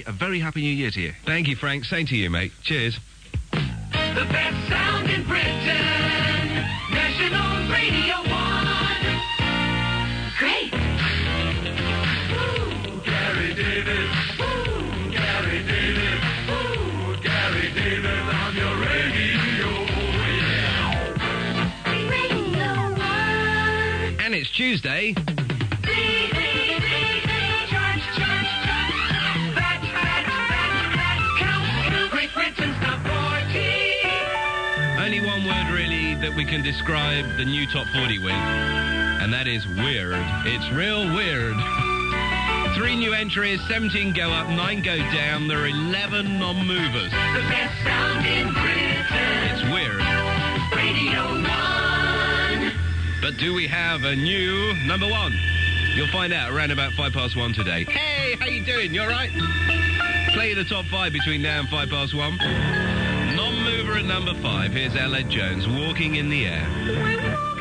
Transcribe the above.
a very happy new year to you. Thank you, Frank. Same to you, mate. Cheers. The best sound in Britain. National Radio 1. Great. Ooh, Gary Davis. Ooh, Gary Davis. Ooh, Gary Davis on your radio. Yeah. Radio 1. And it's Tuesday. Only one word, really, that we can describe the new Top 40 with, and that is weird. It's real weird. 3 new entries, 17 go up, 9 go down. There are 11 non-movers. The best sound in Britain. It's weird. Radio 1. But do we have a new number 1? You'll find out around about 1:05 today. Hey, how you doing? You all right? Play the top 5 between now and 1:05. Non-mover at number 5. Here's Ella Jones, Walking in the Air.